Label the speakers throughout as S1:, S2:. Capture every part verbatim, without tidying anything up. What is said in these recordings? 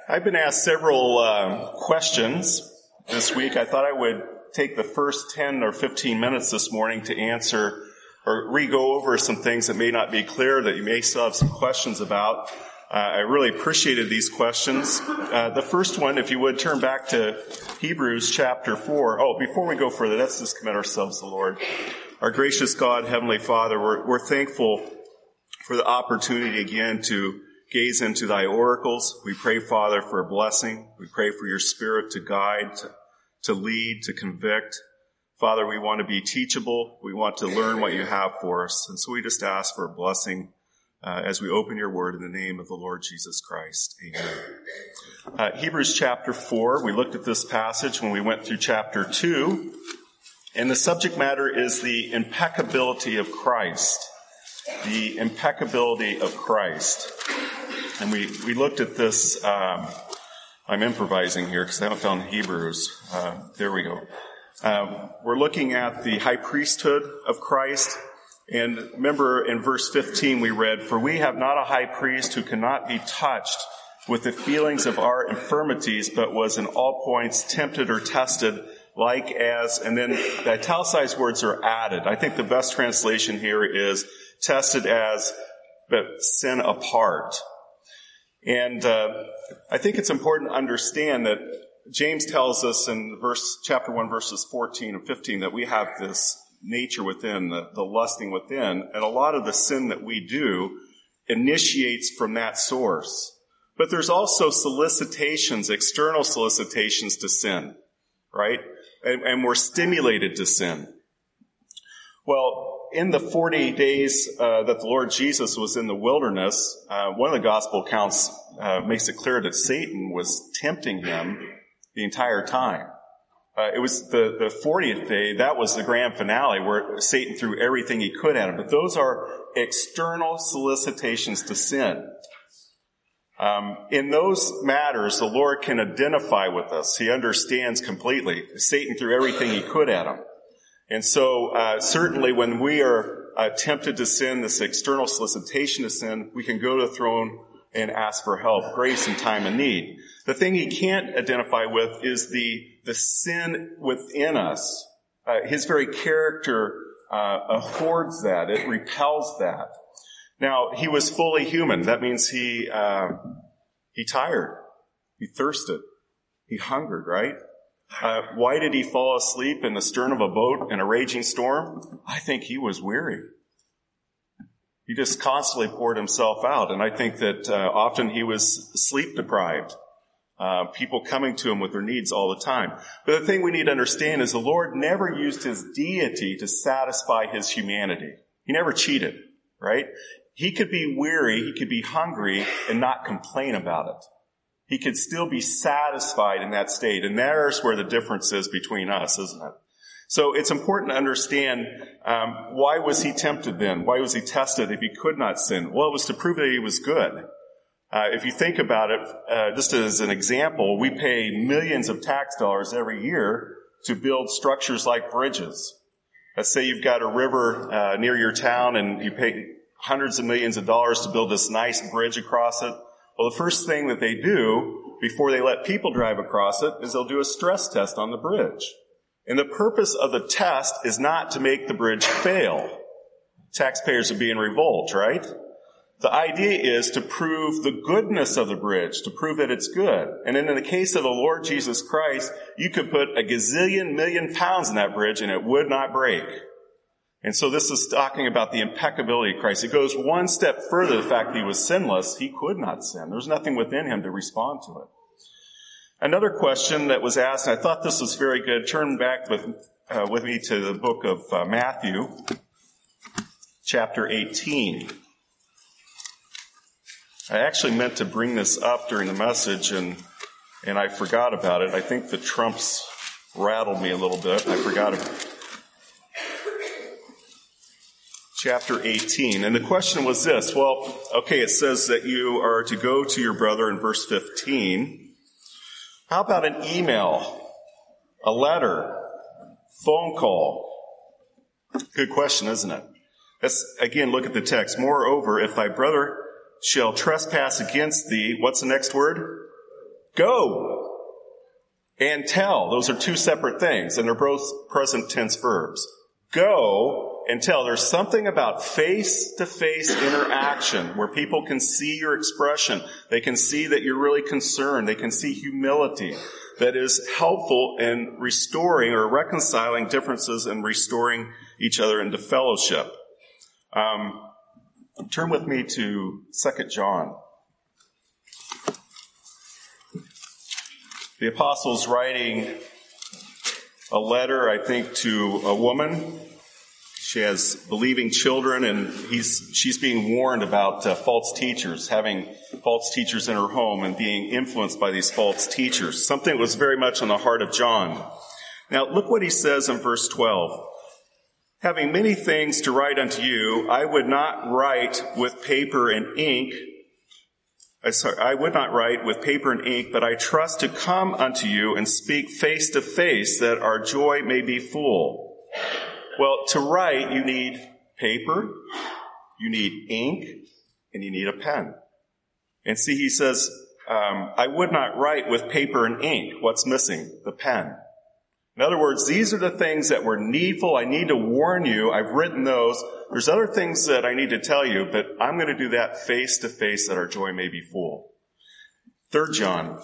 S1: I've been asked several uh, questions this week. I thought I would take the first ten or fifteen minutes this morning to answer or re-go over some things that may not be clear, that you may still have some questions about. Uh, I really appreciated these questions. Uh, the first one, if you would, turn back to Hebrews chapter four. Oh, before we go further, let's just commit ourselves to the Lord. Our gracious God, Heavenly Father, we're, we're thankful for the opportunity again to gaze into thy oracles. We pray, Father, for a blessing. We pray for your Spirit to guide, to, to lead, to convict. Father, we want to be teachable. We want to learn what you have for us. And so we just ask for a blessing uh, as we open your word in the name of the Lord Jesus Christ. Amen. Uh, Hebrews chapter four, we looked at this passage when we went through chapter two. And the subject matter is the impeccability of Christ. The impeccability of Christ. And we, we looked at this, um, I'm improvising here because I haven't found Hebrews. Uh, there we go. Uh, we're looking at the high priesthood of Christ. And remember in verse fifteen we read, "For we have not a high priest who cannot be touched with the feelings of our infirmities, but was in all points tempted or tested like as," and then the italicized words are added. I think the best translation here is tested as, but sin apart. And uh, I think it's important to understand that James tells us in verse chapter one, verses fourteen and fifteen, that we have this nature within, the, the lusting within, and a lot of the sin that we do initiates from that source. But there's also solicitations, external solicitations to sin, right? And, and we're stimulated to sin. Well, in the forty days uh, that the Lord Jesus was in the wilderness, uh, one of the gospel accounts uh, makes it clear that Satan was tempting him the entire time. Uh, it was the, the fortieth day, that was the grand finale where Satan threw everything he could at him. But those are external solicitations to sin. Um, in those matters, the Lord can identify with us. He understands completely. Satan threw everything he could at him. And so, uh, certainly when we are uh, tempted to sin, this external solicitation to sin, we can go to the throne and ask for help, grace in time of need. The thing he can't identify with is the, the sin within us. Uh, his very character, uh, abhors that. It repels that. Now, he was fully human. That means he, uh, he tired. He thirsted. He hungered, right? Uh, why did he fall asleep in the stern of a boat in a raging storm? I think he was weary. He just constantly poured himself out. And I think that uh, often he was sleep deprived. Uh, people coming to him with their needs all the time. But the thing we need to understand is the Lord never used his deity to satisfy his humanity. He never cheated, right? He could be weary, he could be hungry, and not complain about it. He could still be satisfied in that state. And there's where the difference is between us, isn't it? So it's important to understand, um, why was he tempted then? Why was he tested if he could not sin? Well, it was to prove that he was good. Uh, if you think about it, uh, just as an example, we pay millions of tax dollars every year to build structures like bridges. Let's say you've got a river uh, near your town and you pay hundreds of millions of dollars to build this nice bridge across it. Well, the first thing that they do before they let people drive across it is they'll do a stress test on the bridge. And the purpose of the test is not to make the bridge fail. Taxpayers would be in revolt, right? The idea is to prove the goodness of the bridge, to prove that it's good. And then in the case of the Lord Jesus Christ, you could put a gazillion million pounds in that bridge and it would not break. And so this is talking about the impeccability of Christ. It goes one step further, the fact that he was sinless. He could not sin. There's nothing within him to respond to it. Another question that was asked, and I thought this was very good, turn back with, uh, with me to the book of uh, Matthew, chapter eighteen. I actually meant to bring this up during the message, and and I forgot about it. I think the trumps rattled me a little bit. I forgot about it. Chapter eighteen. And the question was this. Well, okay, it says that you are to go to your brother in verse fifteen. How about an email, a letter, phone call? Good question, isn't it? Let's again look at the text. Moreover, if thy brother shall trespass against thee, what's the next word? Go and tell. Those are two separate things, and they're both present tense verbs. Go and tell. There's something about face-to-face interaction where people can see your expression. They can see that you're really concerned. They can see humility that is helpful in restoring or reconciling differences and restoring each other into fellowship. Um, turn with me to Second John. The apostle's writing a letter, I think, to a woman. She has believing children, and he's she's being warned about uh, false teachers, having false teachers in her home and being influenced by these false teachers. Something that was very much on the heart of John. Now, look what he says in verse twelve. Having many things to write unto you, I would not write with paper and ink. I, sorry, I would not write with paper and ink, but I trust to come unto you and speak face to face, that our joy may be full. Well, to write, you need paper, you need ink, and you need a pen. And see, he says, um, I would not write with paper and ink. What's missing? The pen. In other words, these are the things that were needful. I need to warn you. I've written those. There's other things that I need to tell you, but I'm going to do that face to face, that our joy may be full. Third John.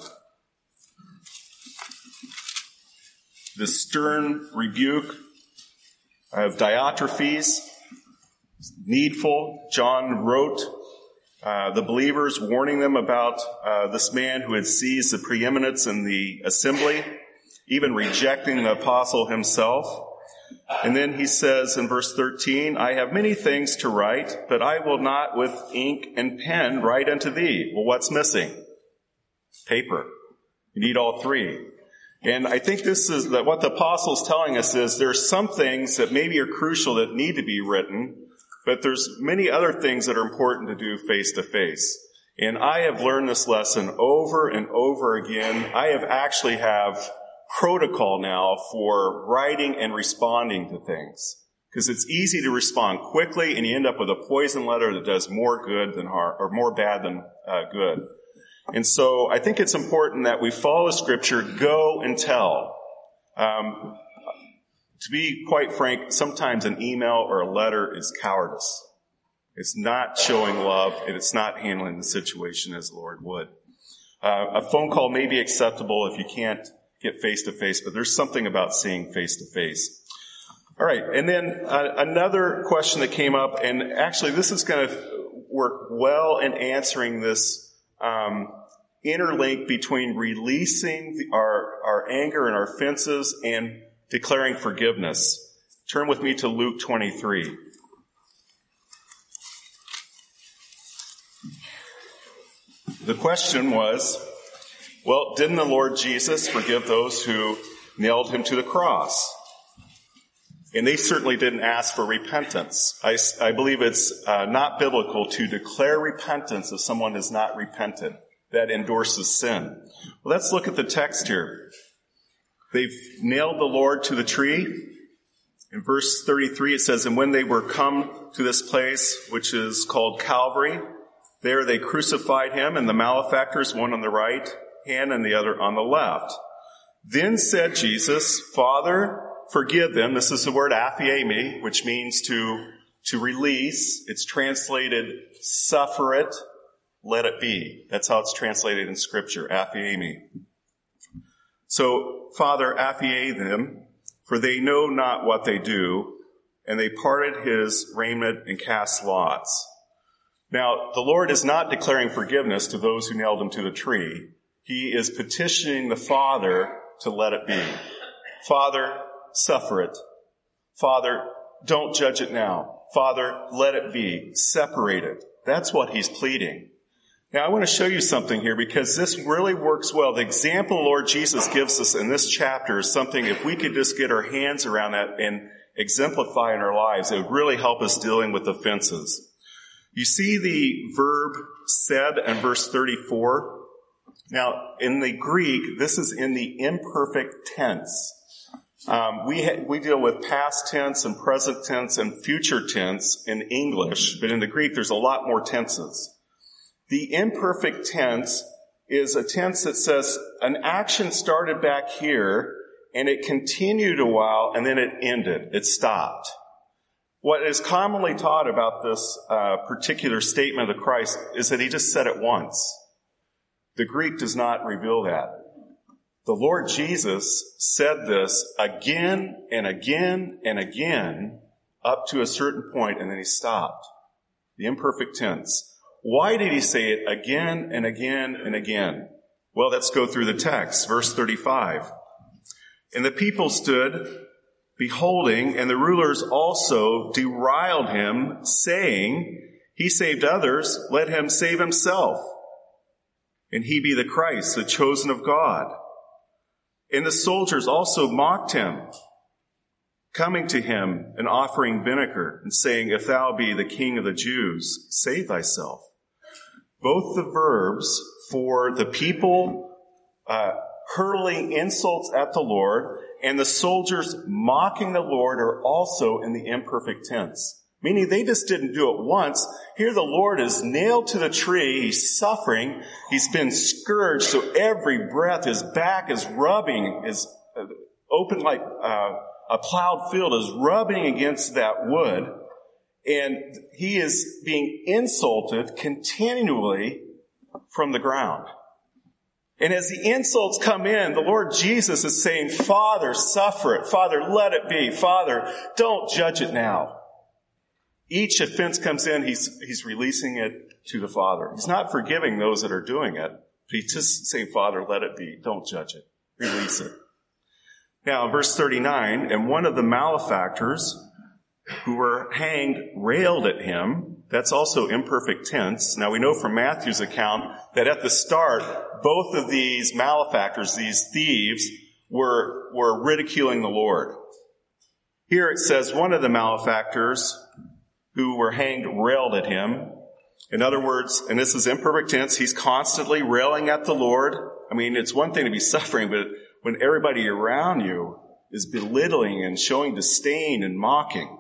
S1: The stern rebuke of Diotrephes, needful. John wrote uh, the believers, warning them about uh, this man who had seized the preeminence in the assembly, even rejecting the apostle himself. And then he says in verse thirteen, I have many things to write, but I will not with ink and pen write unto thee. Well, what's missing? Paper. You need all three. And I think this is that what the apostle's telling us is there's some things that maybe are crucial that need to be written, but there's many other things that are important to do face to face. And I have learned this lesson over and over again. I have actually have protocol now for writing and responding to things, because it's easy to respond quickly and you end up with a poison letter that does more good than harm, or more bad than uh, good. And so I think it's important that we follow Scripture, go and tell. Um, to be quite frank, sometimes an email or a letter is cowardice. It's not showing love, and it's not handling the situation as the Lord would. Uh, a phone call may be acceptable if you can't get face-to-face, but there's something about seeing face-to-face. All right, and then uh, another question that came up, and actually this is going to work well in answering this Um, interlink between releasing the, our, our anger and our offenses and declaring forgiveness. Turn with me to Luke twenty-three. The question was, well, didn't the Lord Jesus forgive those who nailed him to the cross? And they certainly didn't ask for repentance. I, I believe it's uh, not biblical to declare repentance if someone has not repented. That endorses sin. Well, let's look at the text here. They've nailed the Lord to the tree. In verse thirty-three, it says, and when they were come to this place, which is called Calvary, there they crucified him and the malefactors, one on the right hand and the other on the left. Then said Jesus, Father, forgive them. This is the word aphiemi, which means to, to release. It's translated, suffer it, let it be. That's how it's translated in Scripture, aphiemi. So, Father, aphiemi them, for they know not what they do, and they parted his raiment and cast lots. Now, the Lord is not declaring forgiveness to those who nailed him to the tree. He is petitioning the Father to let it be. Father, suffer it. Father, don't judge it now. Father, let it be. Separate it. That's what he's pleading. Now, I want to show you something here because this really works well. The example Lord Jesus gives us in this chapter is something, if we could just get our hands around that and exemplify in our lives, it would really help us dealing with offenses. You see the verb said in verse thirty-four? Now, in the Greek, this is in the imperfect tense. Um, we ha- we deal with past tense and present tense and future tense in English, but in the Greek there's a lot more tenses. The imperfect tense is a tense that says an action started back here and it continued a while and then it ended. It stopped. What is commonly taught about this uh, particular statement of Christ is that he just said it once. The Greek does not reveal that. The Lord Jesus said this again and again and again up to a certain point, and then he stopped. The imperfect tense. Why did he say it again and again and again? Well, let's go through the text. Verse thirty-five. And the people stood beholding, and the rulers also deriled him, saying, he saved others, let him save himself. And he be the Christ, the chosen of God. And the soldiers also mocked him, coming to him and offering vinegar, and saying, if thou be the king of the Jews, save thyself. Both the verbs for the people uh, hurling insults at the Lord and the soldiers mocking the Lord are also in the imperfect tense. Meaning they just didn't do it once. Here the Lord is nailed to the tree. He's suffering. He's been scourged. So every breath, his back is rubbing, is open like uh, a plowed field is rubbing against that wood. And he is being insulted continually from the ground. And as the insults come in, the Lord Jesus is saying, Father, suffer it. Father, let it be. Father, don't judge it now. Each offense comes in, he's, he's releasing it to the Father. He's not forgiving those that are doing it. But he's just saying, Father, let it be. Don't judge it. Release it. Now, verse thirty-nine, and one of the malefactors who were hanged railed at him. That's also imperfect tense. Now we know from Matthew's account that at the start, both of these malefactors, these thieves, were, were ridiculing the Lord. Here it says one of the malefactors who were hanged railed at him. In other words, and this is imperfect tense, he's constantly railing at the Lord. I mean, it's one thing to be suffering, but when everybody around you is belittling and showing disdain and mocking.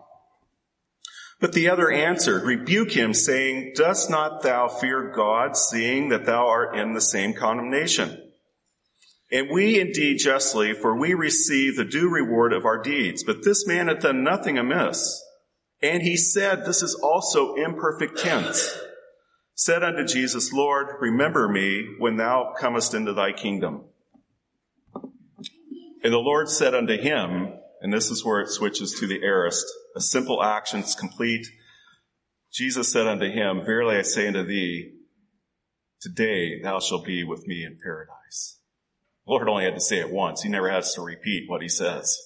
S1: But the other answered, rebuke him, saying, dost not thou fear God, seeing that thou art in the same condemnation? And we indeed justly, for we receive the due reward of our deeds. But this man hath done nothing amiss. And he said, this is also imperfect tense, said unto Jesus, Lord, remember me when thou comest into thy kingdom. And the Lord said unto him, and this is where it switches to the aorist, a simple action is complete. Jesus said unto him, verily I say unto thee, today thou shalt be with me in paradise. The Lord only had to say it once. He never has to repeat what he says.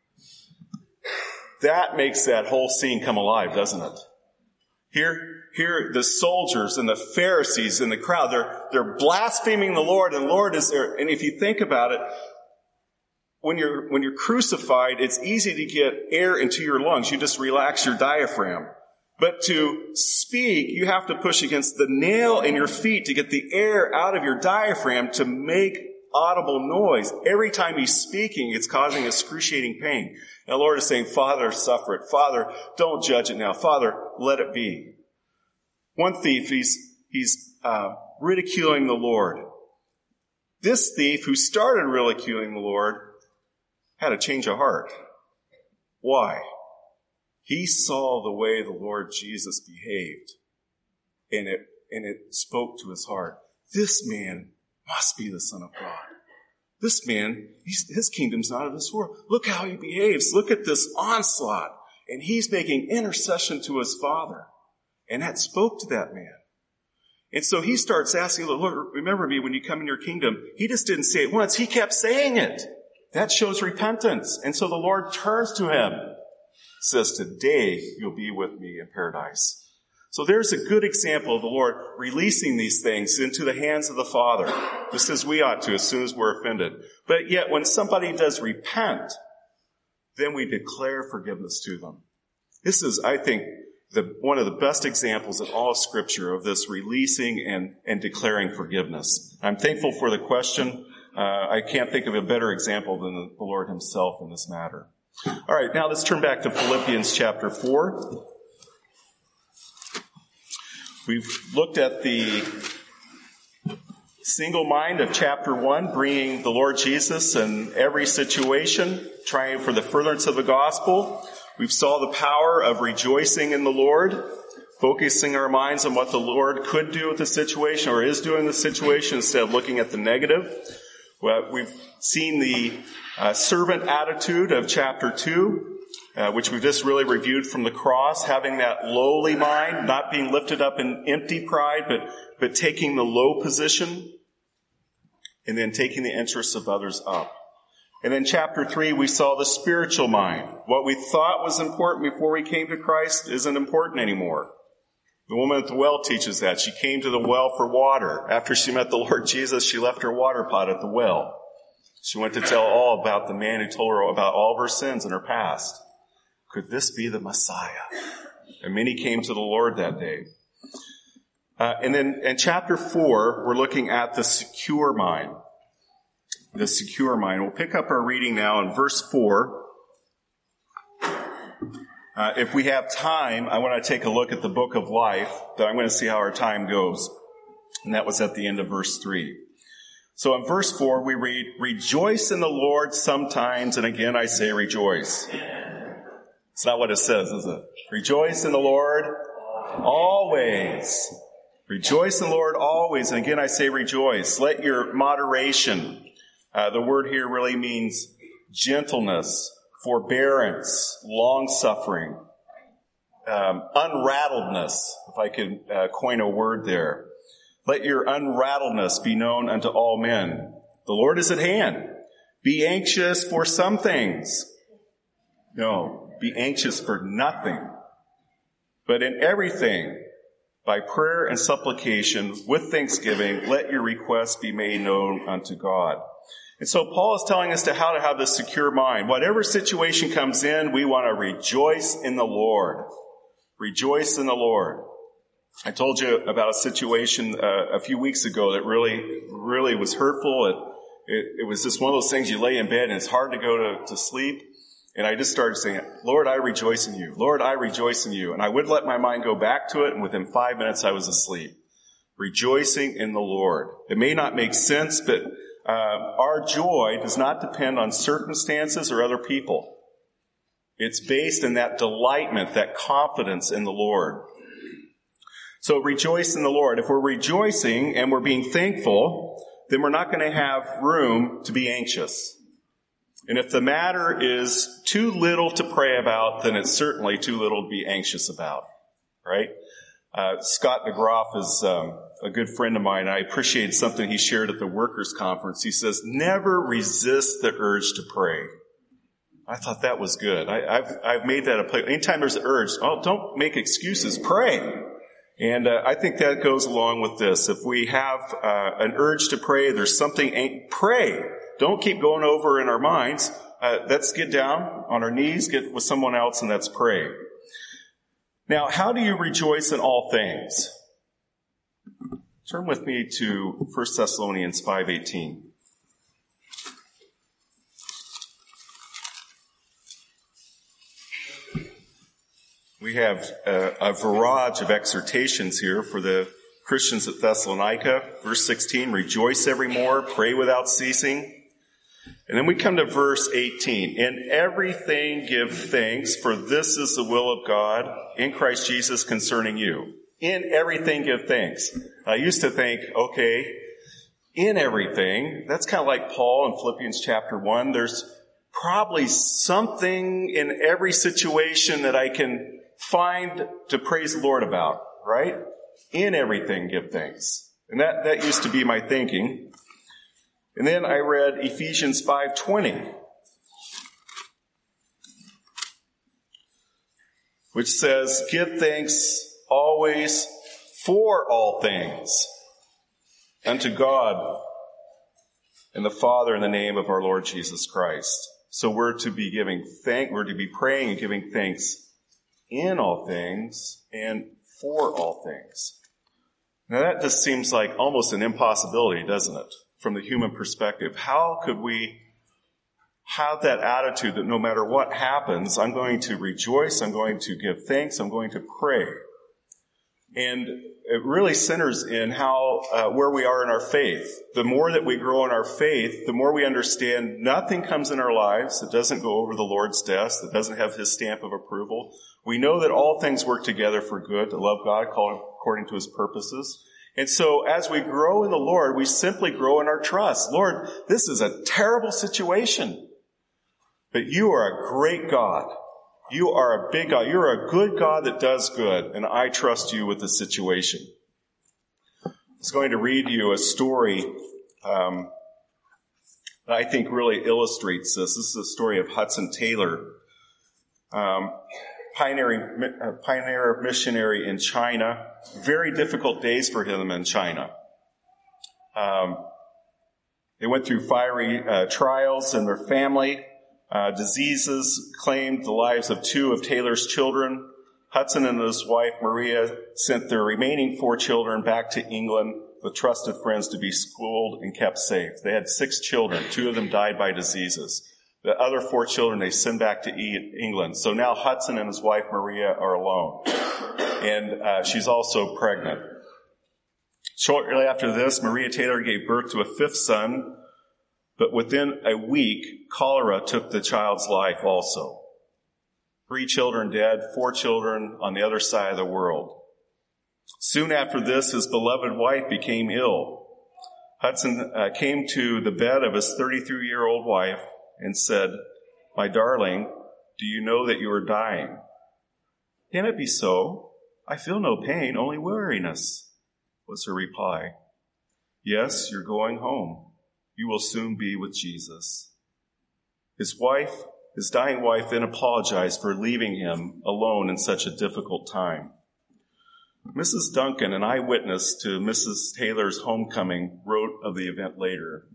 S1: That makes that whole scene come alive, doesn't it? Here, here the soldiers and the Pharisees and the crowd, they're, they're blaspheming the Lord, and the Lord is there. And if you think about it, When you're, when you're crucified, it's easy to get air into your lungs. You just relax your diaphragm. But to speak, you have to push against the nail in your feet to get the air out of your diaphragm to make audible noise. Every time he's speaking, it's causing excruciating pain. And the Lord is saying, Father, suffer it. Father, don't judge it now. Father, let it be. One thief, he's, he's, uh, ridiculing the Lord. This thief who started ridiculing the Lord had a change of heart. Why? He saw the way the Lord Jesus behaved, and it, and it spoke to his heart. This man must be the Son of God. This man, he's, his kingdom's not of this world. Look how he behaves. Look at this onslaught. And he's making intercession to his Father. And that spoke to that man. And so he starts asking, Lord, remember me when you come in your kingdom. He just didn't say it once. He kept saying it. That shows repentance. And so the Lord turns to him, says, today you'll be with me in paradise. So there's a good example of the Lord releasing these things into the hands of the Father, just as we ought to as soon as we're offended. But yet when somebody does repent, then we declare forgiveness to them. This is, I think, the, one of the best examples in all of Scripture of this releasing and, and declaring forgiveness. I'm thankful for the question. Uh, I can't think of a better example than the Lord himself in this matter. All right, now let's turn back to Philippians chapter four. We've looked at the single mind of chapter one, bringing the Lord Jesus in every situation, trying for the furtherance of the gospel. We saw the power of rejoicing in the Lord, focusing our minds on what the Lord could do with the situation or is doing the situation instead of looking at the negative. Well, we've seen the uh, servant attitude of chapter two, uh, which we just really reviewed from the cross, having that lowly mind, not being lifted up in empty pride, but, but taking the low position and then taking the interests of others up. And then chapter three, we saw the spiritual mind. What we thought was important before we came to Christ isn't important anymore. The woman at the well teaches that. She came to the well for water. After she met the Lord Jesus, she left her water pot at the well. She went to tell all about the man who told her about all of her sins in her past. Could this be the Messiah? And many came to the Lord that day. Uh, and then in chapter four, we're looking at the secure mind. The secure mind. We'll pick up our reading now in verse four. Uh, if we have time, I want to take a look at the book of life, but I'm going to see how our time goes. And that was at the end of verse three. So in verse four, we read, "Rejoice in the Lord sometimes, and again I say rejoice." It's not what it says, is it? Rejoice in the Lord always. Rejoice in the Lord always. And again I say rejoice. Let your moderation, uh, the word here really means gentleness, forbearance, long-suffering, um, unrattledness, if I could uh, coin a word there. Let your unrattledness be known unto all men. The Lord is at hand. Be anxious for some things. No, be anxious for nothing. But in everything, by prayer and supplication, with thanksgiving, let your requests be made known unto God. And so Paul is telling us to how to have this secure mind. Whatever situation comes in, we want to rejoice in the Lord. Rejoice in the Lord. I told you about a situation uh, a few weeks ago that really, really was hurtful. It, it, it was just one of those things you lay in bed and it's hard to go to, to sleep. And I just started saying, Lord, I rejoice in you. Lord, I rejoice in you. And I would let my mind go back to it, and within five minutes I was asleep. Rejoicing in the Lord. It may not make sense, but uh, our joy does not depend on circumstances or other people. It's based in that delightment, that confidence in the Lord. So rejoice in the Lord. If we're rejoicing and we're being thankful, then we're not going to have room to be anxious. And if the matter is too little to pray about, then it's certainly too little to be anxious about, right? Uh, Scott McGrath is um, a good friend of mine. I appreciate something he shared at the workers' conference. He says, never resist the urge to pray. I thought that was good. I, I've, I've made that a play. Anytime there's an urge, oh, don't make excuses. Pray. And uh, I think that goes along with this. If we have uh, an urge to pray, there's something, pray. Don't keep going over in our minds. Uh, let's get down on our knees, get with someone else, and let's pray. Now, how do you rejoice in all things? Turn with me to First Thessalonians five eighteen. We have a, a barrage of exhortations here for the Christians at Thessalonica. Verse sixteen, rejoice evermore, pray without ceasing. And then we come to verse eighteen. In everything give thanks, for this is the will of God in Christ Jesus concerning you. In everything give thanks. I used to think, okay, in everything, that's kind of like Paul in Philippians chapter one. There's probably something in every situation that I can find to praise the Lord about, right? In everything give thanks. And that, that used to be my thinking. And then I read Ephesians five twenty, which says, give thanks always for all things unto God and the Father in the name of our Lord Jesus Christ. So we're to be giving thank, we're to be praying and giving thanks in all things and for all things. Now that just seems like almost an impossibility, doesn't it? From the human perspective. How could we have that attitude that no matter what happens, I'm going to rejoice, I'm going to give thanks, I'm going to pray? And it really centers in how, uh, where we are in our faith. The more that we grow in our faith, the more we understand nothing comes in our lives that doesn't go over the Lord's desk, that doesn't have his stamp of approval. We know that all things work together for good, to love God according to his purposes. And so as we grow in the Lord, we simply grow in our trust. Lord, this is a terrible situation, but you are a great God. You are a big God. You're a good God that does good, and I trust you with the situation. I was going to read you a story um, that I think really illustrates this. This is the story of Hudson Taylor, um, pioneering, uh, pioneer missionary in China. Very difficult days for him in China. Um, they went through fiery uh, trials in their family. Uh, diseases claimed the lives of two of Taylor's children. Hudson and his wife, Maria, sent their remaining four children back to England with trusted friends to be schooled and kept safe. They had six children. Two of them died by diseases. The other four children they sent back to e- England. So now Hudson and his wife, Maria, are alone. And uh, she's also pregnant. Shortly after this, Maria Taylor gave birth to a fifth son. But within a week, cholera took the child's life also. Three children dead, four children on the other side of the world. Soon after this, his beloved wife became ill. Hudson uh, came to the bed of his thirty-three-year-old wife and said, "My darling, do you know that you are dying?" "Can it be so? I feel no pain, only weariness," was her reply. "Yes, you're going home. You will soon be with Jesus." His wife, his dying wife, then apologized for leaving him alone in such a difficult time. Missus Duncan, an eyewitness to Missus Taylor's homecoming, wrote of the event later,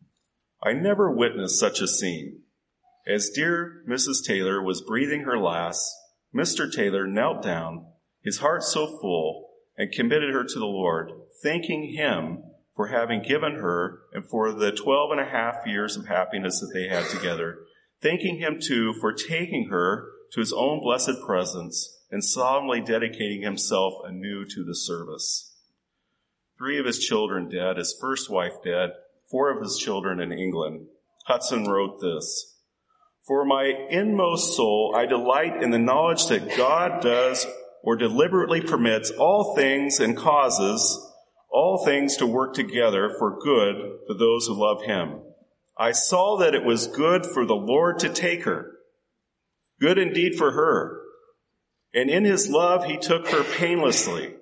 S1: "I never witnessed such a scene. As dear Missus Taylor was breathing her last, Mister Taylor knelt down, his heart so full, and committed her to the Lord, thanking him for having given her and for the twelve and a half years of happiness that they had together, thanking him too for taking her to his own blessed presence and solemnly dedicating himself anew to the service. Three of his children dead, his first wife dead, four of his children in England. Hudson wrote this, "For my inmost soul, I delight in the knowledge that God does or deliberately permits all things and causes all things to work together for good for those who love him. I saw that it was good for the Lord to take her, good indeed for her. And in his love, he took her painlessly,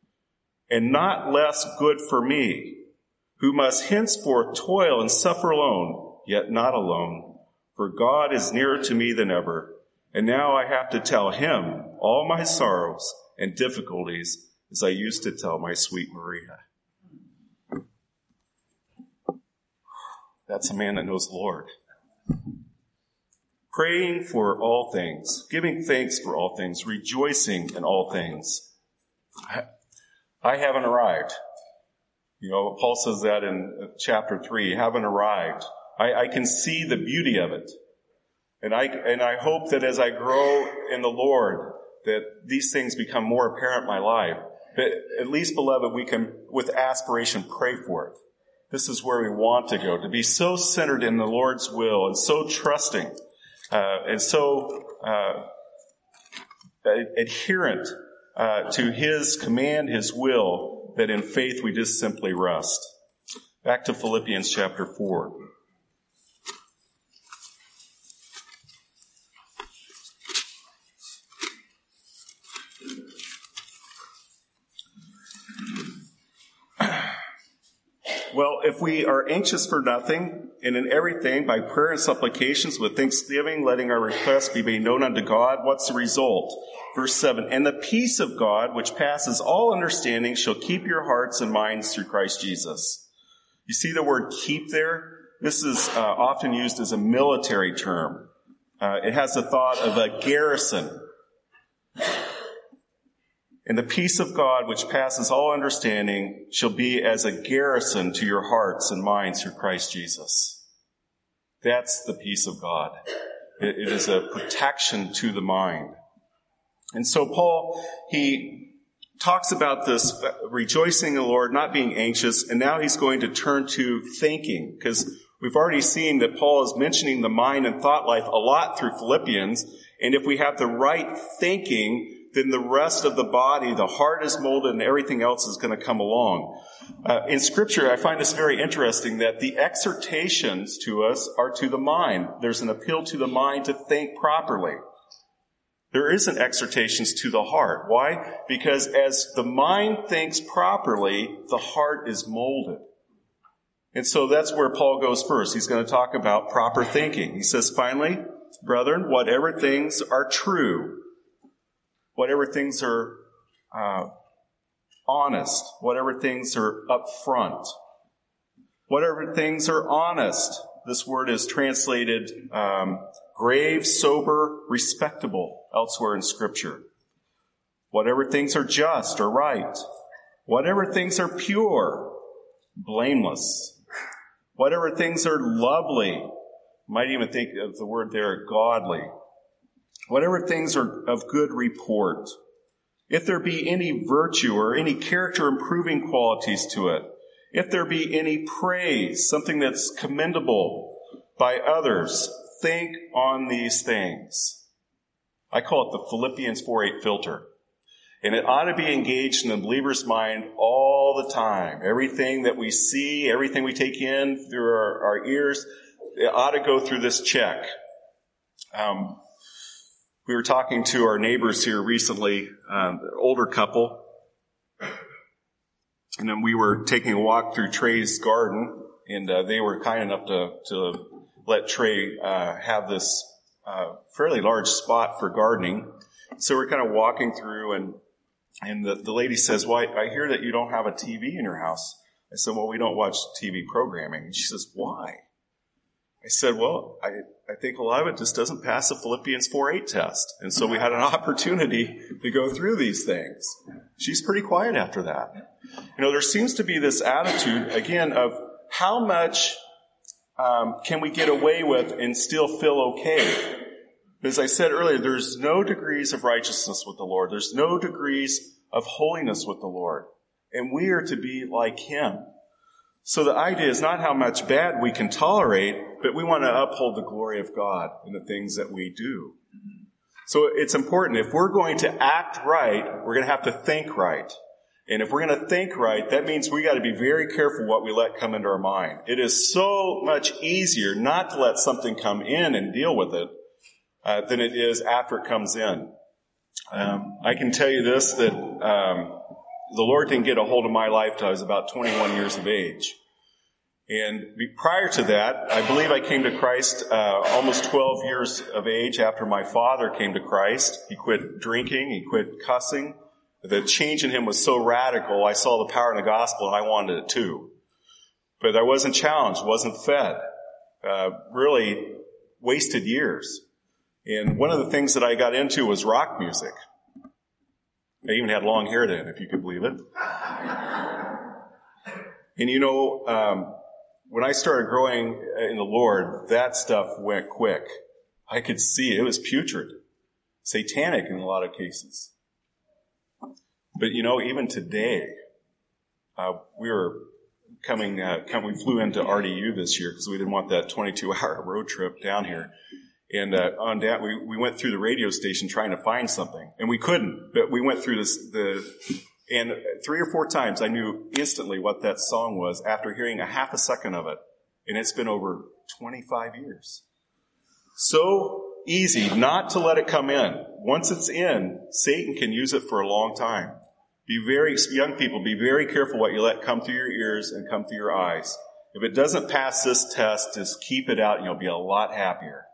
S1: and not less good for me, who must henceforth toil and suffer alone, yet not alone. For God is nearer to me than ever. And now I have to tell him all my sorrows and difficulties as I used to tell my sweet Maria." That's a man that knows the Lord. Praying for all things, giving thanks for all things, rejoicing in all things. I haven't arrived. You know, Paul says that in chapter three, haven't arrived. I, I can see the beauty of it. And I, and I hope that as I grow in the Lord, that these things become more apparent in my life. But at least, beloved, we can, with aspiration, pray for it. This is where we want to go, to be so centered in the Lord's will and so trusting uh, and so uh, adherent uh, to his command, his will, that in faith we just simply rest. Back to Philippians chapter four. Well, if we are anxious for nothing, and in everything, by prayer and supplications with thanksgiving, letting our requests be made known unto God, what's the result? Verse seven, "And the peace of God, which passes all understanding, shall keep your hearts and minds through Christ Jesus." You see the word keep there? This is uh, often used as a military term. Uh, it has the thought of a garrison. "And the peace of God, which passes all understanding, shall be as a garrison to your hearts and minds through Christ Jesus." That's the peace of God. It, it is a protection to the mind. And so Paul, he talks about this rejoicing in the Lord, not being anxious, and now he's going to turn to thinking, because we've already seen that Paul is mentioning the mind and thought life a lot through Philippians, and if we have the right thinking, then the rest of the body, the heart is molded, and everything else is going to come along. Uh, in Scripture, I find this very interesting that the exhortations to us are to the mind. There's an appeal to the mind to think properly. There isn't exhortations to the heart. Why? Because as the mind thinks properly, the heart is molded. And so that's where Paul goes first. He's going to talk about proper thinking. He says, finally, brethren, whatever things are true, whatever things are uh, honest, whatever things are upfront, whatever things are honest. This word is translated um, grave, sober, respectable elsewhere in Scripture. Whatever things are just or right, whatever things are pure, blameless, whatever things are lovely, might even think of the word there, godly, whatever things are of good report, if there be any virtue or any character improving qualities to it, if there be any praise, something that's commendable by others, think on these things. I call it the Philippians four eight filter. And it ought to be engaged in the believer's mind all the time. Everything that we see, everything we take in through our, our ears, it ought to go through this check. Um, we were talking to our neighbors here recently, um, an older couple. And then we were taking a walk through Trey's garden, and uh, they were kind enough to, to let Trey uh, have this uh, fairly large spot for gardening. So we're kind of walking through, and and the, the lady says, well, I, I hear that you don't have a T V in your house. I said, well, we don't watch T V programming. And she says, why? I said, well, I, I think a lot of it just doesn't pass the Philippians four eight test. And so we had an opportunity to go through these things. She's pretty quiet after that. You know, there seems to be this attitude, again, of how much um, can we get away with and still feel okay? As I said earlier, there's no degrees of righteousness with the Lord. There's no degrees of holiness with the Lord. And we are to be like Him. So the idea is not how much bad we can tolerate, but we want to uphold the glory of God in the things that we do. So it's important. If we're going to act right, we're going to have to think right. And if we're going to think right, that means we got to be very careful what we let come into our mind. It is so much easier not to let something come in and deal with it uh, than it is after it comes in. Um, I can tell you this, that um, the Lord didn't get a hold of my life till I was about twenty-one years of age. And prior to that, I believe I came to Christ uh, almost twelve years of age after my father came to Christ. He quit drinking, he quit cussing. The change in him was so radical, I saw the power in the gospel and I wanted it too. But I wasn't challenged, wasn't fed. Uh, really wasted years. And one of the things that I got into was rock music. I even had long hair then, if you could believe it. And you know, um, when I started growing in the Lord, that stuff went quick. I could see it. It was putrid. Satanic in a lot of cases. But you know, even today, uh, we were coming, uh, come, we flew into R D U this year because we didn't want that twenty-two hour road trip down here. And uh, on that, we, we went through the radio station trying to find something. And we couldn't, but we went through this, the, and three or four times I knew instantly what that song was after hearing a half a second of it. And it's been over twenty-five years. So easy not to let it come in. Once it's in, Satan can use it for a long time. Be very, young people, be very careful what you let come through your ears and come through your eyes. If it doesn't pass this test, just keep it out and you'll be a lot happier.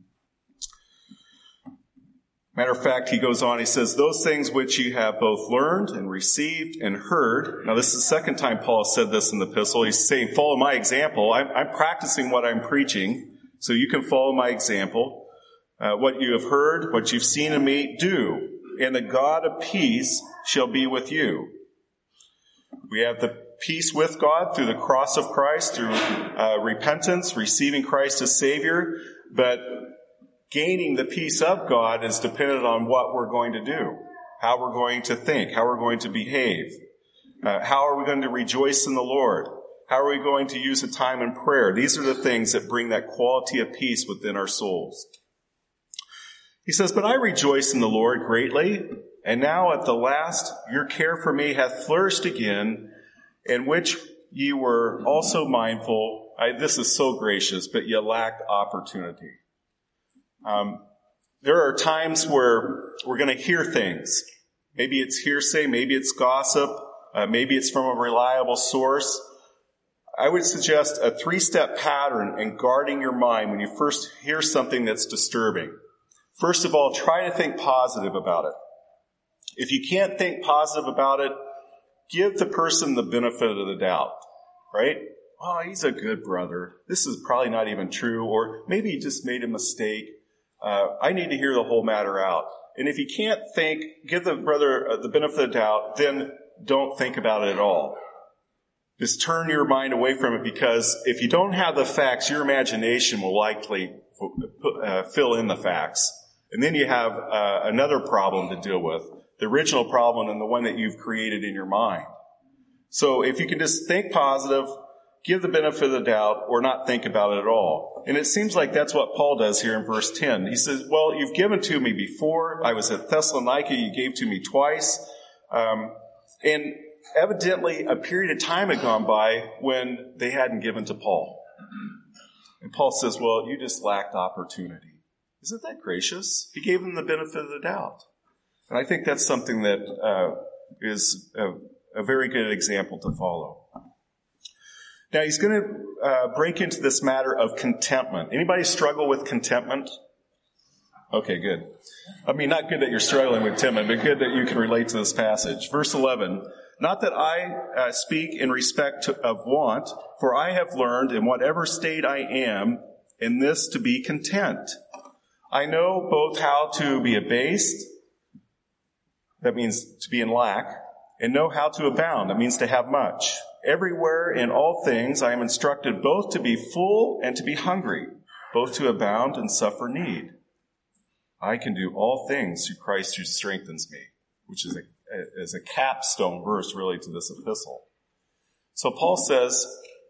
S1: Matter of fact, he goes on, he says, those things which you have both learned and received and heard. Now, this is the second time Paul said this in the epistle. He's saying, follow my example. I'm, I'm practicing what I'm preaching, so you can follow my example. Uh, what you have heard, what you've seen in me, do. And the God of peace shall be with you. We have the peace with God through the cross of Christ, through uh, repentance, receiving Christ as Savior. But gaining the peace of God is dependent on what we're going to do. how we're going to think, how we're going to behave, uh, how are we going to rejoice in the Lord, how are we going to use a time in prayer. These are the things that bring that quality of peace within our souls. He says, but I rejoice in the Lord greatly, and now at the last your care for me hath flourished again, in which ye were also mindful. I, this is so gracious, but ye lacked opportunity. Um, there are times where we're going to hear things. Maybe it's hearsay, maybe it's gossip, uh, maybe it's from a reliable source. I would suggest a three-step pattern in guarding your mind when you first hear something that's disturbing. First of all, try to think positive about it. If you can't think positive about it, give the person the benefit of the doubt, right? Oh, he's a good brother. This is probably not even true, or maybe he just made a mistake. Uh, I need to hear the whole matter out. And if you can't think, give the brother uh, the benefit of the doubt, then don't think about it at all. Just turn your mind away from it, because if you don't have the facts, your imagination will likely uh, fill in the facts. And then you have uh, another problem to deal with, the original problem and the one that you've created in your mind. So if you can just think positive, give the benefit of the doubt, or not think about it at all. And it seems like that's what Paul does here in verse ten. He says, well, you've given to me before. I was at Thessalonica. You gave to me twice. Um, and evidently a period of time had gone by when they hadn't given to Paul. And Paul says, well, you just lacked opportunity. Isn't that gracious? He gave them the benefit of the doubt. And I think that's something that uh, is a, a very good example to follow. Now, he's going to uh, break into this matter of contentment. Anybody struggle with contentment? Okay, good. I mean, not good that you're struggling with contentment, but good that you can relate to this passage. Verse eleven, not that I uh, speak in respect to, of want, for I have learned in whatever state I am in this to be content. I know both how to be abased, that means to be in lack, and know how to abound, that means to have much. Everywhere in all things I am instructed both to be full and to be hungry, both to abound and suffer need. I can do all things through Christ who strengthens me, which is a, is a capstone verse really to this epistle. So Paul says,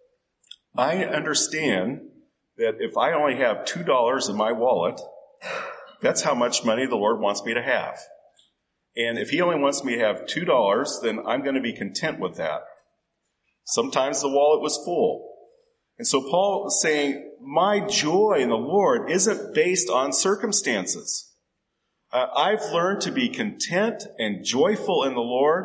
S1: I understand that if I only have two dollars in my wallet, that's how much money the Lord wants me to have. And if he only wants me to have two dollars, then I'm going to be content with that. Sometimes the wallet was full. And so Paul is saying, my joy in the Lord isn't based on circumstances. Uh, I've learned to be content and joyful in the Lord,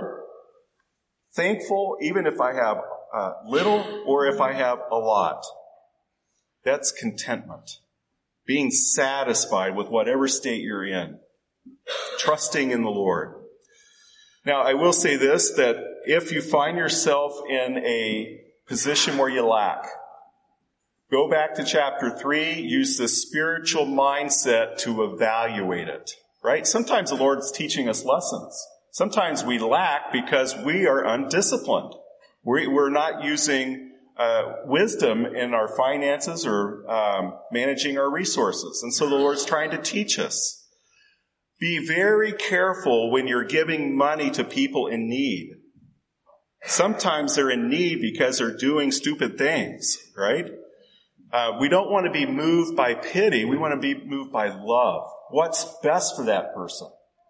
S1: thankful even if I have uh, little or if I have a lot. That's contentment. Being satisfied with whatever state you're in. Trusting in the Lord. Now, I will say this, that if you find yourself in a position where you lack, go back to chapter three, use the spiritual mindset to evaluate it, right? Sometimes the Lord's teaching us lessons. Sometimes we lack because we are undisciplined. We're not using uh, wisdom in our finances or um, managing our resources. And so the Lord's trying to teach us. Be very careful when you're giving money to people in need. Sometimes they're in need because they're doing stupid things, right? Uh, we don't want to be moved by pity. We want to be moved by love. What's best for that person?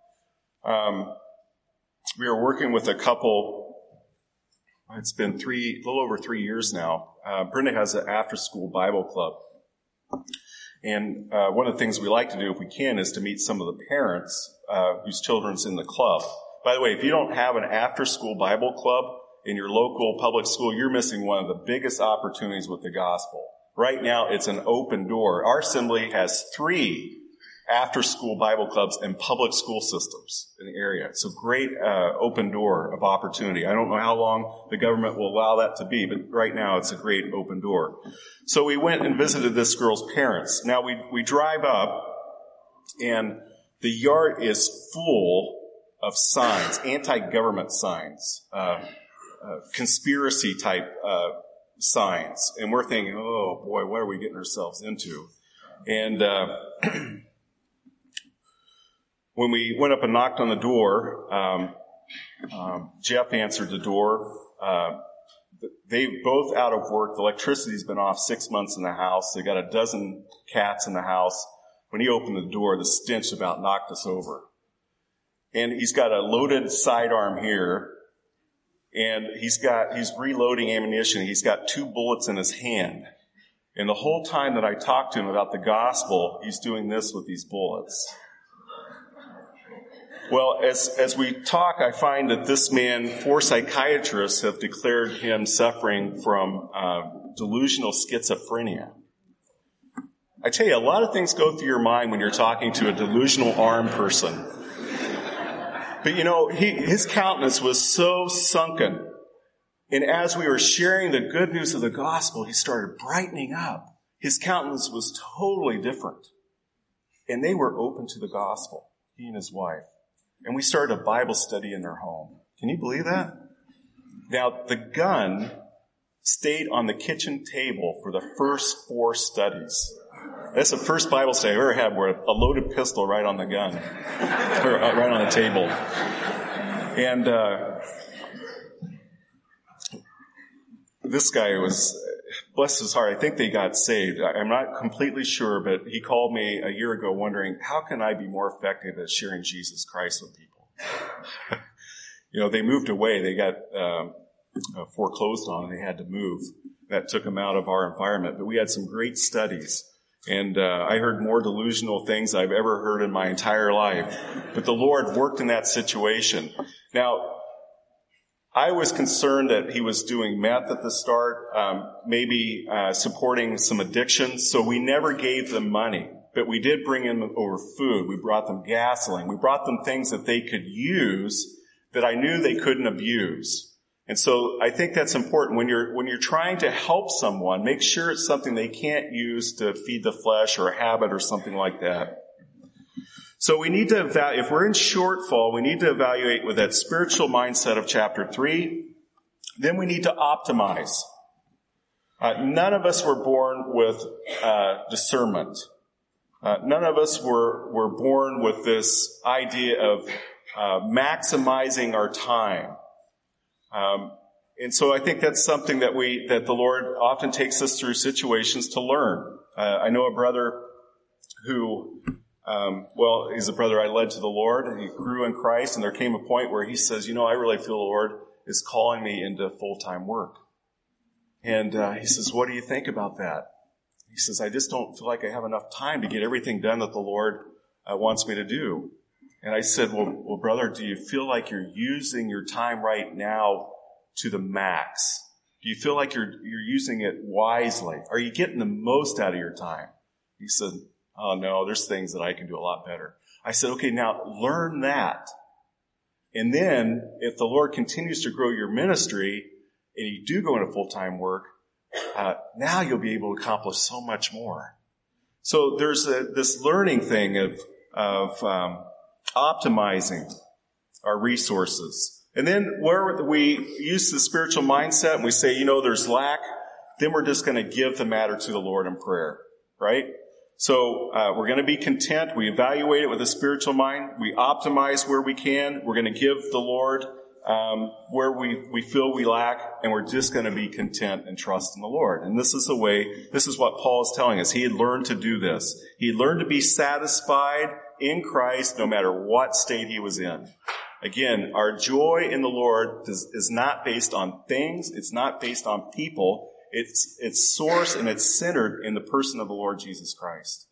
S1: Um, we were working with a couple. It's been three, a little over three years now. Uh, Brenda has an after-school Bible club. And uh, one of the things we like to do, if we can, is to meet some of the parents uh, whose children's in the club. By the way, if you don't have an after-school Bible club in your local public school, you're missing one of the biggest opportunities with the gospel. Right now, it's an open door. Our assembly has three after-school Bible clubs and public school systems in the area. It's a great uh, open door of opportunity. I don't know how long the government will allow that to be, but right now it's a great open door. So we went and visited this girl's parents. Now we, we drive up, and the yard is full of signs, anti-government signs, uh, uh, conspiracy-type uh, signs. And we're thinking, oh boy, what are we getting ourselves into? And uh when we went up and knocked on the door, um, um, Jeff answered the door. Uh, they both out of work. The electricity's been off six months in the house. They got a dozen cats in the house. When he opened the door, the stench about knocked us over. And he's got a loaded sidearm here. And he's got, he's reloading ammunition. He's got two bullets in his hand. And the whole time that I talked to him about the gospel, he's doing this with these bullets. Well, as, as we talk, I find that this man, four psychiatrists have declared him suffering from uh, delusional schizophrenia. I tell you, a lot of things go through your mind when you're talking to a delusional armed person. But, you know, he, his countenance was so sunken. And as we were sharing the good news of the gospel, he started brightening up. His countenance was totally different. And they were open to the gospel, he and his wife. And we started a Bible study in their home. Can you believe that? Now, the gun stayed on the kitchen table for the first four studies. That's the first Bible study I've ever had where a loaded pistol right on the gun, or right on the table. And uh, this guy was, bless his heart, I think they got saved. I'm not completely sure, but he called me a year ago wondering, how can I be more effective at sharing Jesus Christ with people? You know, they moved away. They got um, uh, foreclosed on, and they had to move. That took them out of our environment. But we had some great studies. And uh, I heard more delusional things I've ever heard in my entire life. But the Lord worked in that situation. Now, I was concerned that he was doing meth at the start, um, maybe uh, supporting some addictions. So we never gave them money. But we did bring in over food. We brought them gasoline. We brought them things that they could use that I knew they couldn't abuse. And so I think that's important. When you're, when you're trying to help someone, make sure it's something they can't use to feed the flesh or a habit or something like that. So we need to evaluate, if we're in shortfall, we need to evaluate with that spiritual mindset of chapter three. Then we need to optimize. Uh, none of us were born with uh, discernment. Uh, none of us were, were born with this idea of uh, maximizing our time. Um, and so I think that's something that we, that the Lord often takes us through situations to learn. Uh, I know a brother who, um, well, he's a brother I led to the Lord, and he grew in Christ, and there came a point where he says, you know, I really feel the Lord is calling me into full-time work. And uh, he says, what do you think about that? He says, I just don't feel like I have enough time to get everything done that the Lord uh, wants me to do. And I said, well, well, brother, do you feel like you're using your time right now to the max? Do you feel like you're you're using it wisely? Are you getting the most out of your time? He said, oh, no, there's things that I can do a lot better. I said, okay, now learn that. And then if the Lord continues to grow your ministry and you do go into full-time work, uh, now you'll be able to accomplish so much more. So there's a, this learning thing of, of um, optimizing our resources. And then where we use the spiritual mindset and we say, you know, there's lack, then we're just going to give the matter to the Lord in prayer, right? So uh, we're going to be content. We evaluate it with a spiritual mind. We optimize where we can. We're going to give the Lord um, where we, we feel we lack, and we're just going to be content and trust in the Lord. And this is the way, this is what Paul is telling us. He had learned to do this. He learned to be satisfied in Christ no matter what state he was in. Again, our joy in the Lord is, is not based on things. It's not based on people. It's, it's sourced and it's centered in the person of the Lord Jesus Christ.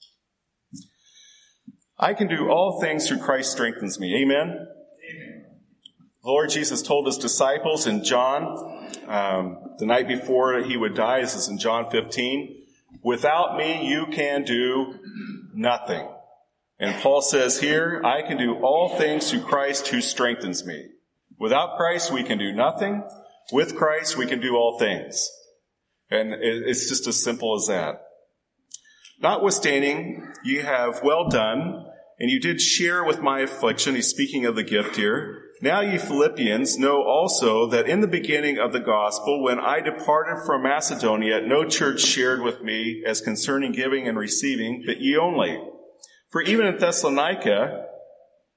S1: I can do all things through Christ strengthens me. Amen? Amen. The Lord Jesus told his disciples in John, um, the night before he would die, this is in John fifteen, without me you can do nothing. And Paul says here, I can do all things through Christ who strengthens me. Without Christ, we can do nothing. With Christ, we can do all things. And it's just as simple as that. Notwithstanding, you have well done, and you did share with my affliction. He's speaking of the gift here. Now ye Philippians know also that in the beginning of the gospel, when I departed from Macedonia, no church shared with me as concerning giving and receiving, but ye only. For even in Thessalonica,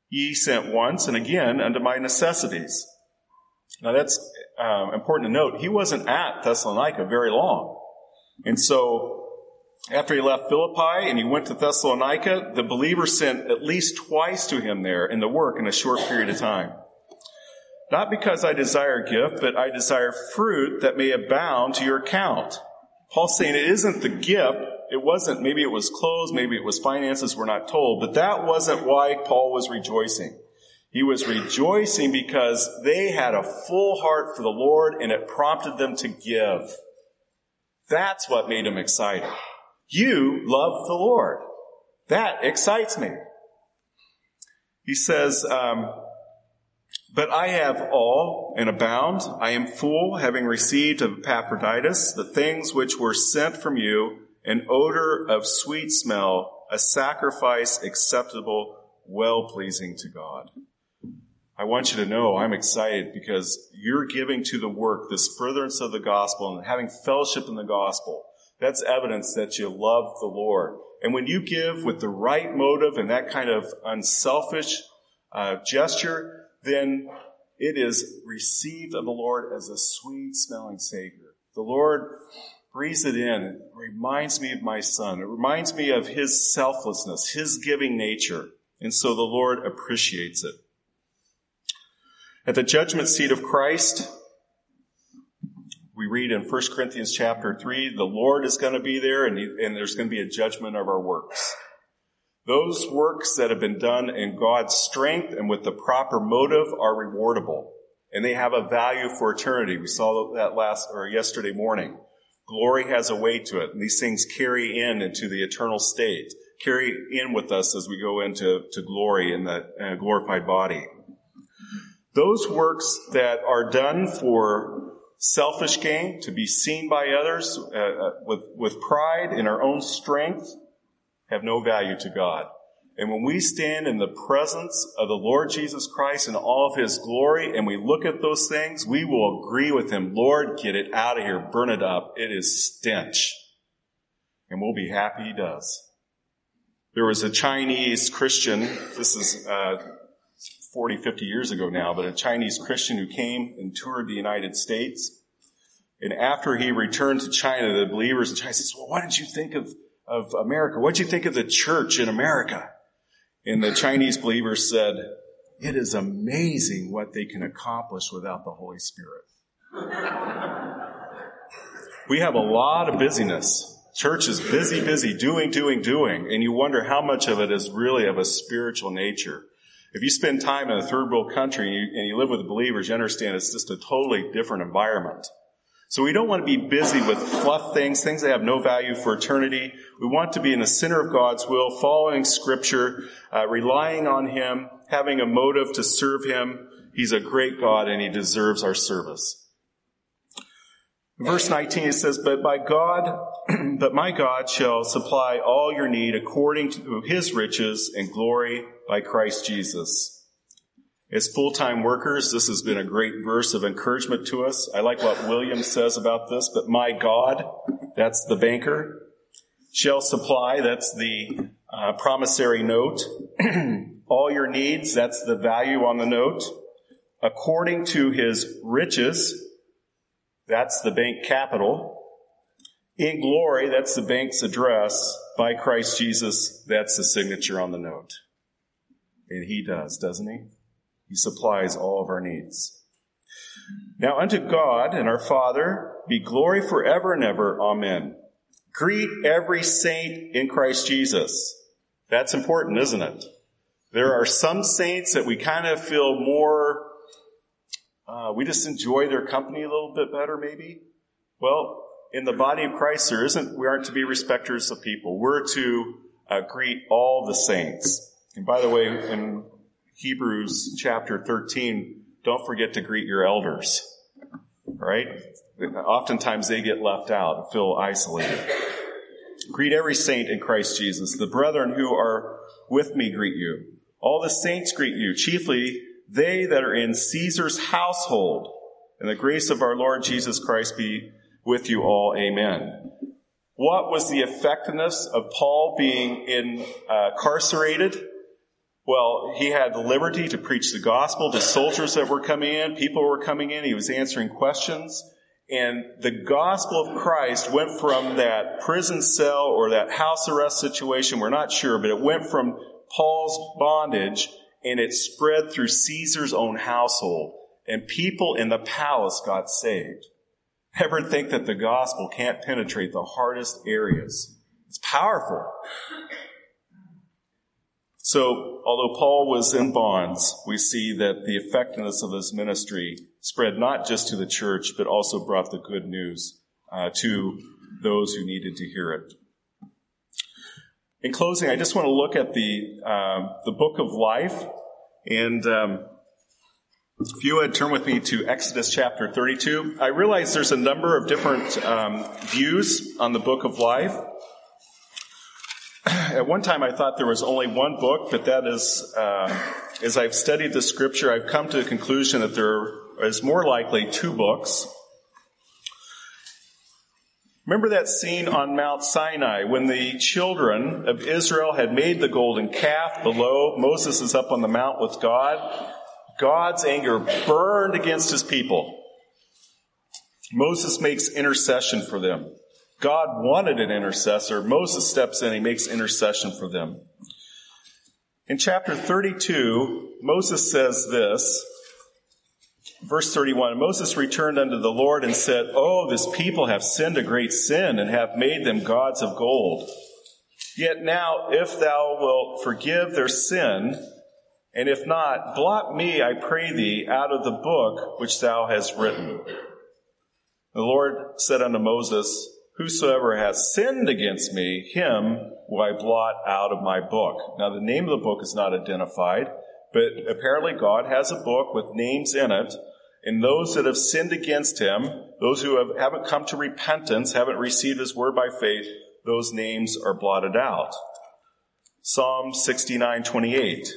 S1: ye sent once and again unto my necessities. Now that's um, important to note. He wasn't at Thessalonica very long. And so after he left Philippi and he went to Thessalonica, the believers sent at least twice to him there in the work in a short period of time. Not because I desire gift, but I desire fruit that may abound to your account. Paul's saying it isn't the gift. It wasn't, maybe it was clothes, maybe it was finances, we're not told. But that wasn't why Paul was rejoicing. He was rejoicing because they had a full heart for the Lord and it prompted them to give. That's what made him excited. You love the Lord. That excites me. He says, um, but I have all and abound. I am full, having received of Epaphroditus the things which were sent from you, an odor of sweet smell, a sacrifice acceptable, well-pleasing to God. I want you to know I'm excited because you're giving to the work, this furtherance of the gospel and having fellowship in the gospel. That's evidence that you love the Lord. And when you give with the right motive and that kind of unselfish uh, gesture, then it is received of the Lord as a sweet-smelling Savior. The Lord breathes it in. It reminds me of my Son. It reminds me of his selflessness, his giving nature. And so the Lord appreciates it. At the judgment seat of Christ, we read in First Corinthians chapter three, the Lord is going to be there and, he, and there's going to be a judgment of our works. Those works that have been done in God's strength and with the proper motive are rewardable. And they have a value for eternity. We saw that last or yesterday morning. Glory has a weight to it. And these things carry in into the eternal state, carry in with us as we go into to glory in the uh, glorified body. Those works that are done for selfish gain, to be seen by others uh, uh, with, with pride in our own strength, have no value to God. And when we stand in the presence of the Lord Jesus Christ in all of his glory and we look at those things, we will agree with him, Lord, get it out of here, burn it up. It is stench. And we'll be happy he does. There was a Chinese Christian, this is uh, forty, fifty years ago now, but a Chinese Christian who came and toured the United States. And after he returned to China, the believers in China said, well, what did you think of, of America? What did you think of the church in America? And the Chinese believers said, it is amazing what they can accomplish without the Holy Spirit. We have a lot of busyness. Church is busy, busy, doing, doing, doing. And you wonder how much of it is really of a spiritual nature. If you spend time in a third world country and you, and you live with the believers, you understand it's just a totally different environment. So we don't want to be busy with fluff things, things that have no value for eternity. We want to be in the center of God's will, following Scripture, uh, relying on him, having a motive to serve him. He's a great God and he deserves our service. Verse nineteen, it says, But by God, but my God shall supply all your need according to his riches and glory by Christ Jesus. As full-time workers, this has been a great verse of encouragement to us. I like what William says about this, but my God, that's the banker, shall supply, that's the uh, promissory note, all your needs, that's the value on the note, according to his riches, that's the bank capital, in glory, that's the bank's address, by Christ Jesus, that's the signature on the note. And he does, doesn't he? He supplies all of our needs. Now unto God and our Father be glory forever and ever. Amen. Greet every saint in Christ Jesus. That's important, isn't it? There are some saints that we kind of feel more, uh, we just enjoy their company a little bit better maybe. Well, in the body of Christ, there isn't, we aren't to be respecters of people. We're to uh, greet all the saints. And by the way, in Hebrews chapter thirteen, don't forget to greet your elders, right? Oftentimes they get left out and feel isolated. Greet every saint in Christ Jesus. The brethren who are with me greet you. All the saints greet you, chiefly they that are in Caesar's household. And the grace of our Lord Jesus Christ be with you all. Amen. What was the effectiveness of Paul being in, uh, incarcerated? Well, he had the liberty to preach the gospel to soldiers that were coming in, people were coming in, he was answering questions, and the gospel of Christ went from that prison cell or that house arrest situation, we're not sure, but it went from Paul's bondage and it spread through Caesar's own household, and people in the palace got saved. Ever think that the gospel can't penetrate the hardest areas? It's powerful. So, although Paul was in bonds, we see that the effectiveness of his ministry spread not just to the church, but also brought the good news uh, to those who needed to hear it. In closing, I just want to look at the um, the book of life, and um, if you would turn with me to Exodus chapter thirty-two. I realize there's a number of different um, views on the book of life. At one time I thought there was only one book, but that is, uh, as I've studied the scripture, I've come to the conclusion that there is more likely two books. Remember that scene on Mount Sinai when the children of Israel had made the golden calf below? Moses is up on the mount with God. God's anger burned against his people. Moses makes intercession for them. God wanted an intercessor. Moses steps in, he makes intercession for them. In chapter thirty-two, Moses says this, verse thirty-one, Moses returned unto the Lord and said, Oh, this people have sinned a great sin and have made them gods of gold. Yet now, if thou wilt forgive their sin, and if not, blot me, I pray thee, out of the book which thou hast written. The Lord said unto Moses, Whosoever has sinned against me, him will I blot out of my book. Now, the name of the book is not identified, but apparently God has a book with names in it, and those that have sinned against him, those who have, haven't come to repentance, haven't received his word by faith, those names are blotted out. Psalm sixty-nine twenty-eight.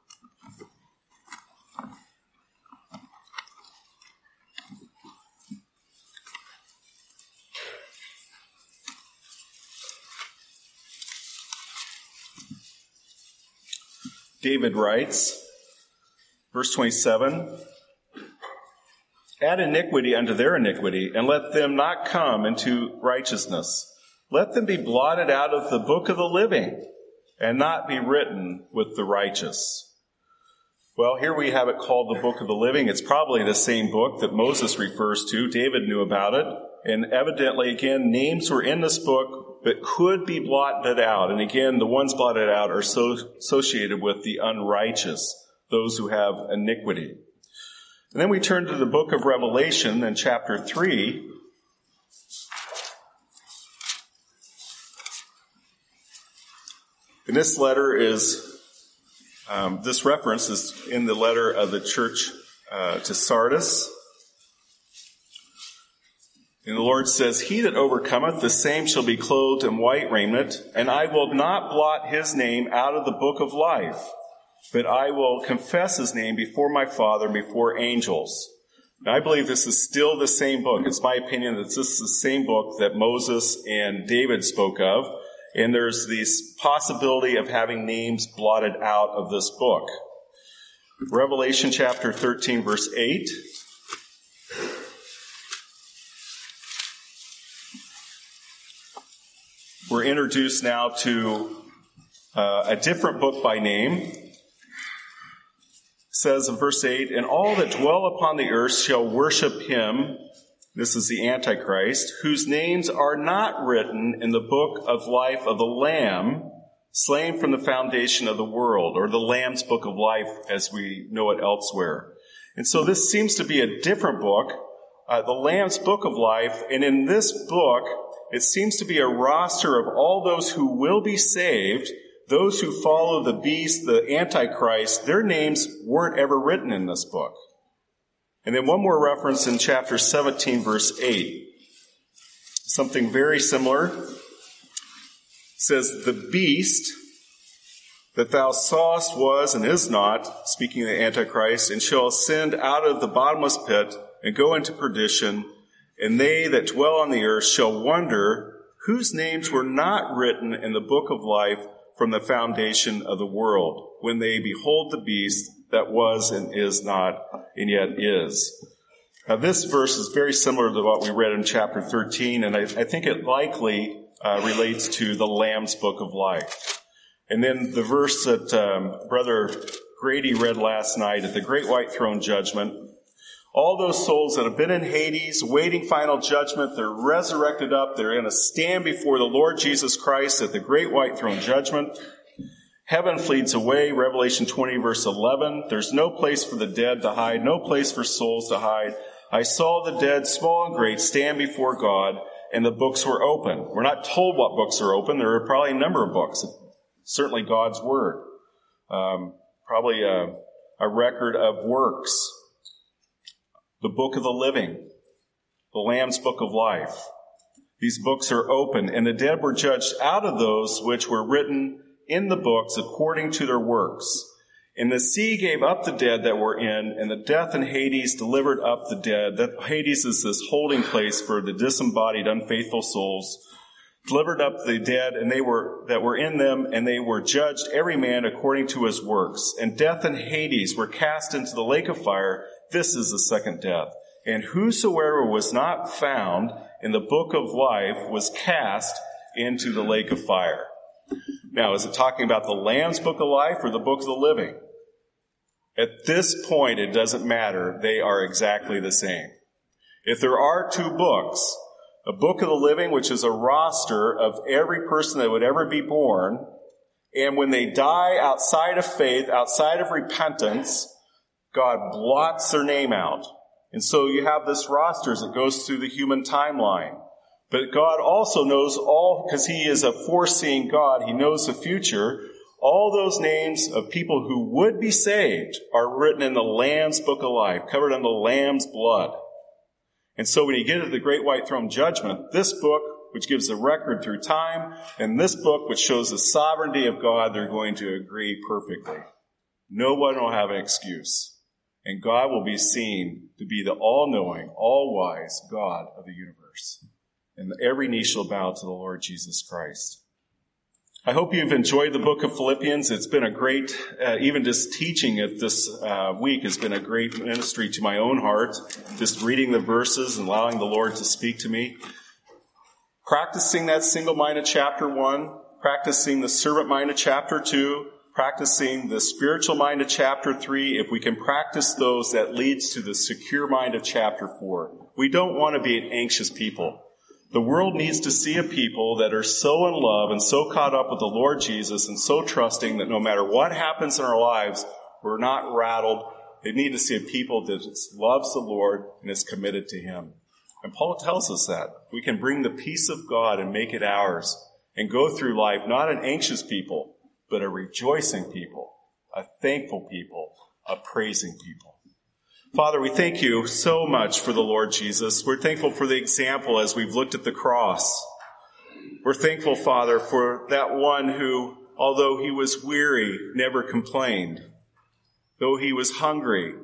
S1: David writes, verse twenty-seven, Add iniquity unto their iniquity, and let them not come into righteousness. Let them be blotted out of the book of the living, and not be written with the righteous. Well, here we have it called the book of the living. It's probably the same book that Moses refers to. David knew about it. And evidently, again, names were in this book but could be blotted out. And again, the ones blotted out are so associated with the unrighteous, those who have iniquity. And then we turn to the book of Revelation in chapter three. And this letter is, um, this reference is in the letter of the church uh, to Sardis. And the Lord says, He that overcometh, the same shall be clothed in white raiment, and I will not blot his name out of the book of life, but I will confess his name before my Father and before angels. Now, I believe this is still the same book. It's my opinion that this is the same book that Moses and David spoke of, and there's this possibility of having names blotted out of this book. Revelation chapter thirteen, verse eight. We're introduced now to uh, a different book by name. It says in verse eight, And all that dwell upon the earth shall worship him, this is the Antichrist, whose names are not written in the book of life of the Lamb, slain from the foundation of the world, or the Lamb's book of life as we know it elsewhere. And so this seems to be a different book, uh, the Lamb's book of life, and in this book, it seems to be a roster of all those who will be saved, those who follow the beast, the Antichrist. Their names weren't ever written in this book. And then one more reference in chapter seventeen, verse eight. Something very similar. It says, The beast that thou sawest was and is not, speaking of the Antichrist, and shall ascend out of the bottomless pit and go into perdition, and they that dwell on the earth shall wonder whose names were not written in the book of life from the foundation of the world, when they behold the beast that was and is not and yet is. Now, this verse is very similar to what we read in chapter thirteen, and I, I think it likely uh, relates to the Lamb's Book of Life. And then the verse that um, Brother Grady read last night at the Great White Throne Judgment, all those souls that have been in Hades, waiting final judgment, they're resurrected up, they're going to stand before the Lord Jesus Christ at the Great White Throne Judgment. Heaven flees away, Revelation twenty, verse eleven. There's no place for the dead to hide, no place for souls to hide. I saw the dead, small and great, stand before God, and the books were open. We're not told what books are open. There are probably a number of books. Certainly God's Word. Um, probably a, a record of works. The Book of the Living. The Lamb's Book of Life. These books are open, and the dead were judged out of those which were written in the books according to their works. And the sea gave up the dead that were in, and the death and Hades delivered up the dead. That Hades is this holding place for the disembodied, unfaithful souls. Delivered up the dead, and they were that were in them, and they were judged every man according to his works. And death and Hades were cast into the lake of fire. This is the second death. And whosoever was not found in the book of life was cast into the lake of fire. Now, is it talking about the Lamb's Book of Life or the Book of the Living? At this point, it doesn't matter. They are exactly the same. If there are two books, a Book of the Living, which is a roster of every person that would ever be born, and when they die outside of faith, outside of repentance, God blots their name out. And so you have this roster as it goes through the human timeline. But God also knows all, because He is a foreseeing God. He knows the future. All those names of people who would be saved are written in the Lamb's Book of Life, covered in the Lamb's blood. And so when you get to the Great White Throne Judgment, this book, which gives the record through time, and this book, which shows the sovereignty of God, they're going to agree perfectly. No one will have an excuse. And God will be seen to be the all-knowing, all-wise God of the universe. And every knee shall bow to the Lord Jesus Christ. I hope you've enjoyed the book of Philippians. It's been a great, uh, even just teaching it this uh, week has been a great ministry to my own heart. Just reading the verses and allowing the Lord to speak to me. Practicing that single-minded chapter one, practicing the servant minded chapter two, practicing the spiritual mind of chapter three. If we can practice those, that leads to the secure mind of chapter four. We don't want to be an anxious people. The world needs to see a people that are so in love and so caught up with the Lord Jesus and so trusting that no matter what happens in our lives, we're not rattled. They need to see a people that loves the Lord and is committed to Him. And Paul tells us that. We can bring the peace of God and make it ours and go through life not an anxious people, but a rejoicing people, a thankful people, a praising people. Father, we thank you so much for the Lord Jesus. We're thankful for the example as we've looked at the cross. We're thankful, Father, for that one who, although he was weary, never complained. Though he was hungry,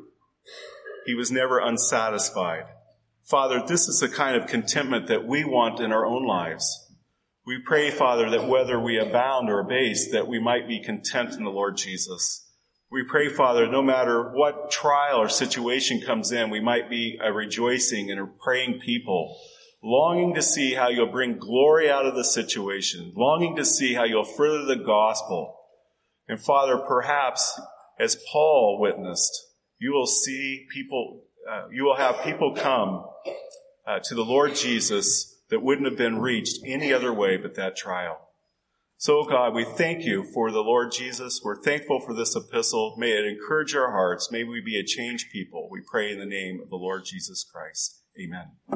S1: he was never unsatisfied. Father, this is the kind of contentment that we want in our own lives. We pray, Father, that whether we abound or abase, that we might be content in the Lord Jesus. We pray, Father, no matter what trial or situation comes in, we might be a rejoicing and a praying people, longing to see how you'll bring glory out of the situation, longing to see how you'll further the gospel. And Father, perhaps, as Paul witnessed, you will see people, uh, you will have people come uh, to the Lord Jesus that wouldn't have been reached any other way but that trial. So, God, we thank you for the Lord Jesus. We're thankful for this epistle. May it encourage our hearts. May we be a changed people. We pray in the name of the Lord Jesus Christ. Amen.